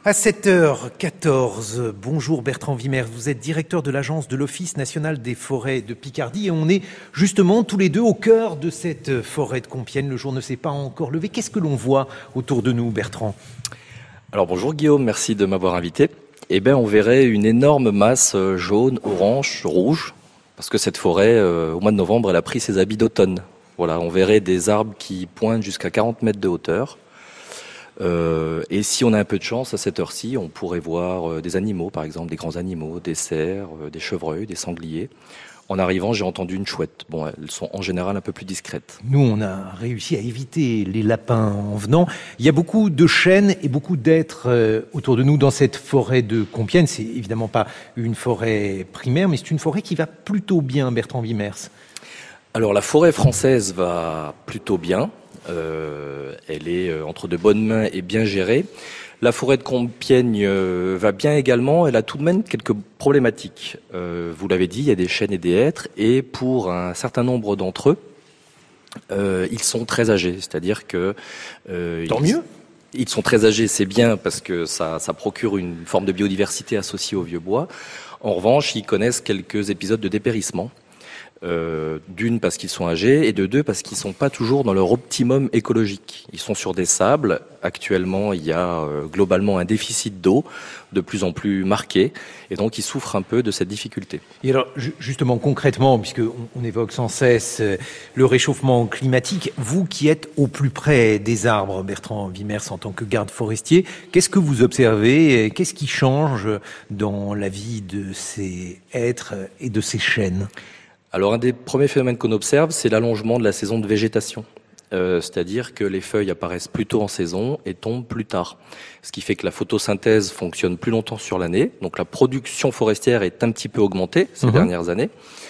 À 7h14, bonjour Bertrand Wimers, vous êtes directeur de l'agence de l'Office national des forêts de Picardie et on est justement tous les deux au cœur de cette forêt de Compiègne. Le jour ne s'est pas encore levé. Qu'est-ce que l'on voit autour de nous, Bertrand ? Alors bonjour Guillaume, merci de m'avoir invité. Eh bien on verrait une énorme masse jaune, orange, rouge, parce que cette forêt, au mois de novembre, elle a pris ses habits d'automne. Voilà, on verrait des arbres qui pointent jusqu'à 40 mètres de hauteur. Et si on a un peu de chance, à cette heure-ci, on pourrait voir des animaux, par exemple, des grands animaux, des cerfs, des chevreuils, des sangliers. En arrivant, j'ai entendu une chouette. Bon, elles sont en général un peu plus discrètes. Nous, on a réussi à éviter les lapins en venant. Il y a beaucoup de chênes et beaucoup d'êtres autour de nous dans cette forêt de Compiègne. C'est évidemment pas une forêt primaire, mais c'est une forêt qui va plutôt bien, Bertrand Wimers. Alors, la forêt française va plutôt bien. Elle est entre de bonnes mains et bien gérée. La forêt de Compiègne va bien également. Elle a tout de même quelques problématiques. Vous l'avez dit, il y a des chênes et des hêtres, et pour un certain nombre d'entre eux, ils sont très âgés. C'est-à-dire que tant mieux. Ils sont très âgés, c'est bien parce que ça procure une forme de biodiversité associée au vieux bois. En revanche, ils connaissent quelques épisodes de dépérissement. D'une parce qu'ils sont âgés et de deux parce qu'ils sont pas toujours dans leur optimum écologique. Ils sont sur des sables. Actuellement, il y a globalement un déficit d'eau de plus en plus marqué et donc ils souffrent un peu de cette difficulté. Et alors justement concrètement, puisque on évoque sans cesse le réchauffement climatique, vous qui êtes au plus près des arbres, Bertrand Wimers, en tant que garde forestier, qu'est-ce que vous observez ? Qu'est-ce qui change dans la vie de ces êtres et de ces chênes ? Alors un des premiers phénomènes qu'on observe, c'est l'allongement de la saison de végétation. C'est-à-dire que les feuilles apparaissent plus tôt en saison et tombent plus tard. Ce qui fait que la photosynthèse fonctionne plus longtemps sur l'année. Donc la production forestière est un petit peu augmentée ces dernières années.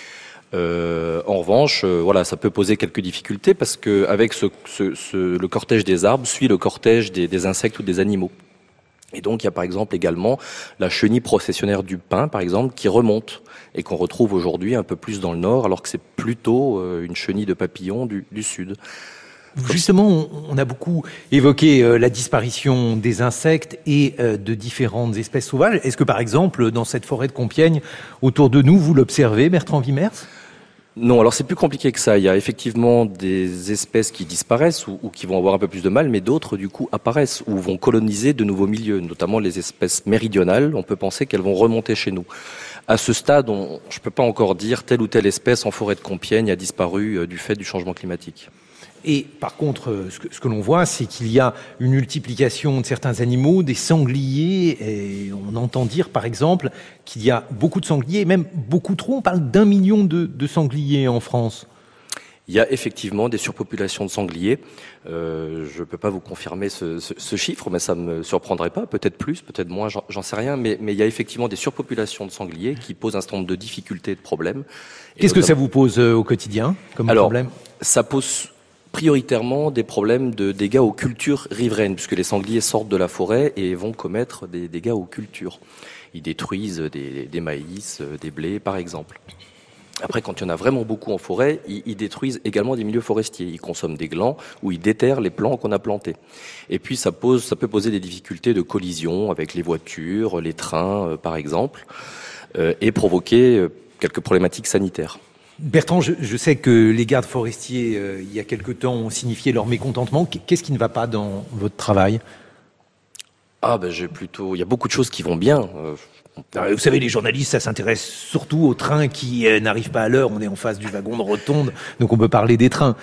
En revanche, voilà, ça peut poser quelques difficultés parce que avec le cortège des arbres suit le cortège des insectes ou des animaux. Et donc, il y a par exemple également la chenille processionnaire du pin, par exemple, qui remonte et qu'on retrouve aujourd'hui un peu plus dans le nord, alors que c'est plutôt une chenille de papillon du sud. Justement, on a beaucoup évoqué la disparition des insectes et de différentes espèces sauvages. Est-ce que, par exemple, dans cette forêt de Compiègne, autour de nous, vous l'observez, Bertrand Wimers ? Non, alors c'est plus compliqué que ça. Il y a effectivement des espèces qui disparaissent ou qui vont avoir un peu plus de mal, mais d'autres, du coup, apparaissent ou vont coloniser de nouveaux milieux, notamment les espèces méridionales. On peut penser qu'elles vont remonter chez nous. À ce stade, je ne peux pas encore dire telle ou telle espèce en forêt de Compiègne a disparu du fait du changement climatique. Et par contre, ce que l'on voit, c'est qu'il y a une multiplication de certains animaux, des sangliers, et on entend dire par exemple qu'il y a beaucoup de sangliers, même beaucoup trop, on parle d'1 million de sangliers en France. Il y a effectivement des surpopulations de sangliers. Je ne peux pas vous confirmer ce chiffre, mais ça ne me surprendrait pas, peut-être plus, peut-être moins, j'en sais rien, mais il y a effectivement des surpopulations de sangliers qui posent un certain nombre de difficultés et de problèmes. Qu'est-ce que ça vous pose au quotidien comme problème ? Ça pose prioritairement des problèmes de dégâts aux cultures riveraines, puisque les sangliers sortent de la forêt et vont commettre des dégâts aux cultures. Ils détruisent des maïs, des blés, par exemple. Après, quand il y en a vraiment beaucoup en forêt, ils détruisent également des milieux forestiers. Ils consomment des glands ou ils déterrent les plants qu'on a plantés. Et puis, ça peut poser des difficultés de collision avec les voitures, les trains, par exemple, et provoquer quelques problématiques sanitaires. Bertrand, je sais que les gardes forestiers, il y a quelque temps, ont signifié leur mécontentement. Qu'est-ce qui ne va pas dans votre travail ? Il y a beaucoup de choses qui vont bien. Vous savez, les journalistes, ça s'intéresse surtout aux trains qui n'arrivent pas à l'heure. On est en face du wagon de rotonde, donc on peut parler des trains.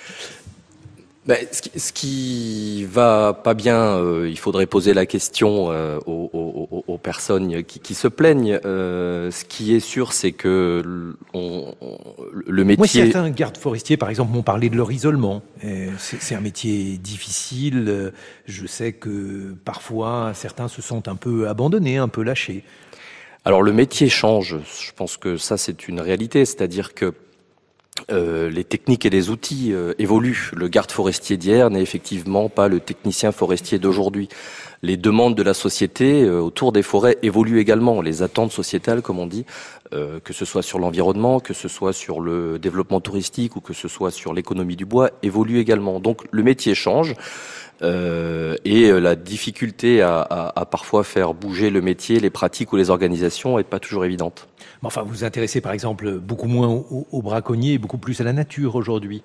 Ce qui va pas bien, il faudrait poser la question aux personnes qui se plaignent. Ce qui est sûr, c'est que le métier... Moi, certains gardes forestiers, par exemple, m'ont parlé de leur isolement. C'est un métier difficile. Je sais que parfois, certains se sentent un peu abandonnés, un peu lâchés. Alors, le métier change. Je pense que ça, c'est une réalité. C'est-à-dire que les techniques et les outils évoluent. Le garde forestier d'hier n'est effectivement pas le technicien forestier d'aujourd'hui. Les demandes de la société autour des forêts évoluent également. Les attentes sociétales, comme on dit, que ce soit sur l'environnement, que ce soit sur le développement touristique ou que ce soit sur l'économie du bois, évoluent également. Donc le métier change. et la difficulté à parfois faire bouger le métier, les pratiques ou les organisations est pas toujours évidente. Mais enfin, vous vous intéressez par exemple beaucoup moins aux braconniers et beaucoup plus à la nature aujourd'hui.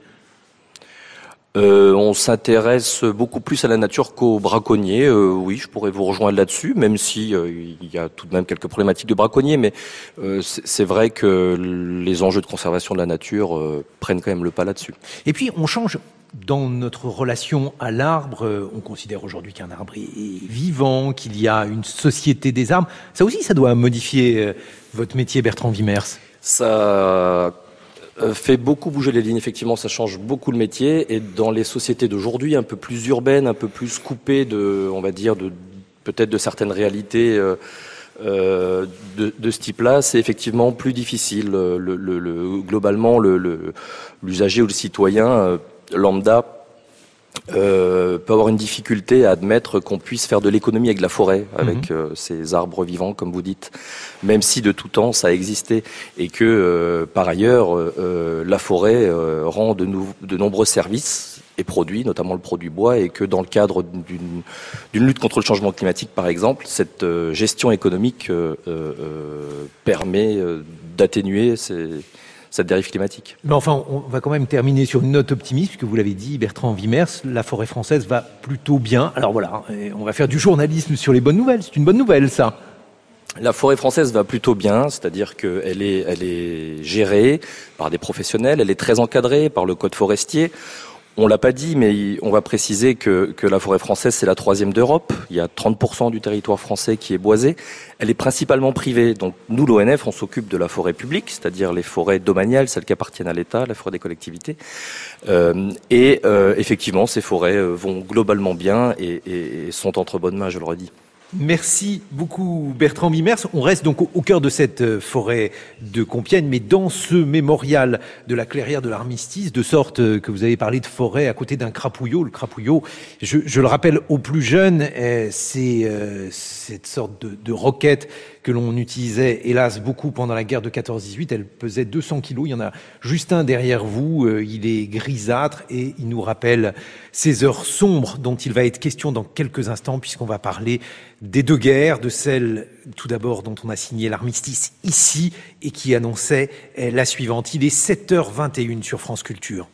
On s'intéresse beaucoup plus à la nature qu'aux braconniers. Oui, je pourrais vous rejoindre là-dessus, même si il y a tout de même quelques problématiques de braconniers, mais c'est vrai que les enjeux de conservation de la nature prennent quand même le pas là-dessus. Et puis, on change dans notre relation à l'arbre. On considère aujourd'hui qu'un arbre est vivant, qu'il y a une société des arbres. Ça aussi, ça doit modifier votre métier, Bertrand Wiemers. Ça fait beaucoup bouger les lignes, effectivement, ça change beaucoup le métier. Et dans les sociétés d'aujourd'hui, un peu plus urbaines, un peu plus coupées on va dire, peut-être de certaines réalités de ce type-là, c'est effectivement plus difficile. Globalement, l'usager ou le citoyen lambda peut avoir une difficulté à admettre qu'on puisse faire de l'économie avec la forêt, avec ces arbres vivants, comme vous dites, même si de tout temps ça a existé, et que par ailleurs la forêt rend de nombreux services et produits, notamment le produit bois, et que dans le cadre d'une lutte contre le changement climatique, par exemple, cette gestion économique permet d'atténuer cette dérive climatique. Mais enfin, on va quand même terminer sur une note optimiste, puisque vous l'avez dit, Bertrand Wiemers, la forêt française va plutôt bien. Alors voilà, on va faire du journalisme sur les bonnes nouvelles. C'est une bonne nouvelle, ça. La forêt française va plutôt bien, c'est-à-dire qu'elle est gérée par des professionnels, elle est très encadrée par le code forestier. On l'a pas dit, mais on va préciser que la forêt française, c'est la 3e d'Europe. Il y a 30% du territoire français qui est boisé. Elle est principalement privée. Donc, nous, l'ONF, on s'occupe de la forêt publique, c'est-à-dire les forêts domaniales, celles qui appartiennent à l'État, la forêt des collectivités. Effectivement, ces forêts vont globalement bien et sont entre bonnes mains, je le redis. Merci beaucoup Bertrand Wiemers. On reste donc au cœur de cette forêt de Compiègne, mais dans ce mémorial de la clairière de l'Armistice, de sorte que vous avez parlé de forêt à côté d'un crapouillot. Le crapouillot, je le rappelle aux plus jeunes, c'est cette sorte de roquette que l'on utilisait hélas beaucoup pendant la guerre de 14-18. Elle pesait 200 kilos. Il y en a juste un derrière vous. Il est grisâtre et il nous rappelle ces heures sombres dont il va être question dans quelques instants, puisqu'on va parler des deux guerres, de celle tout d'abord dont on a signé l'armistice ici et qui annonçait la suivante. Il est 7h21 sur France Culture.